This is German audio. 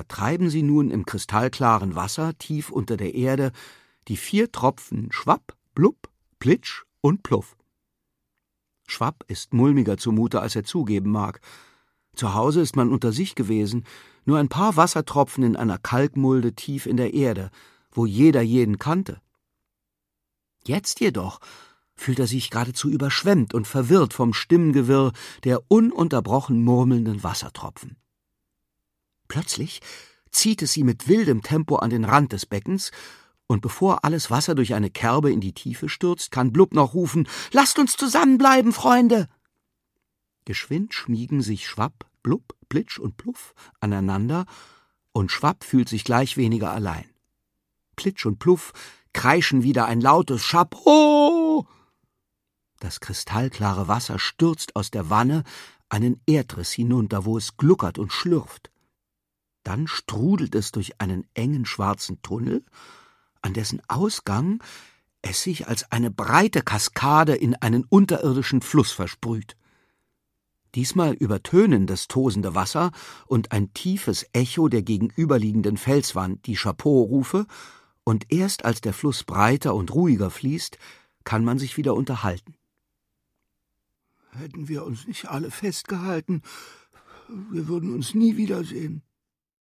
vertreiben sie nun im kristallklaren Wasser tief unter der Erde die 4 Tropfen Schwapp, Blub, Plitsch und Pluff. Schwapp ist mulmiger zumute, als er zugeben mag. Zu Hause ist man unter sich gewesen, nur ein paar Wassertropfen in einer Kalkmulde tief in der Erde, wo jeder jeden kannte. Jetzt jedoch fühlt er sich geradezu überschwemmt und verwirrt vom Stimmengewirr der ununterbrochen murmelnden Wassertropfen. Plötzlich zieht es sie mit wildem Tempo an den Rand des Beckens, und bevor alles Wasser durch eine Kerbe in die Tiefe stürzt, kann Blub noch rufen: »Lasst uns zusammenbleiben, Freunde!« Geschwind schmiegen sich Schwapp, Blub, Plitsch und Pluff aneinander, und Schwapp fühlt sich gleich weniger allein. Plitsch und Pluff kreischen wieder ein lautes Chapeau. Das kristallklare Wasser stürzt aus der Wanne einen Erdriss hinunter, wo es gluckert und schlürft. Dann strudelt es durch einen engen schwarzen Tunnel, an dessen Ausgang es sich als eine breite Kaskade in einen unterirdischen Fluss versprüht. Diesmal übertönen das tosende Wasser und ein tiefes Echo der gegenüberliegenden Felswand die Chapeau-Rufe, und erst als der Fluss breiter und ruhiger fließt, kann man sich wieder unterhalten. »Hätten wir uns nicht alle festgehalten, wir würden uns nie wiedersehen«,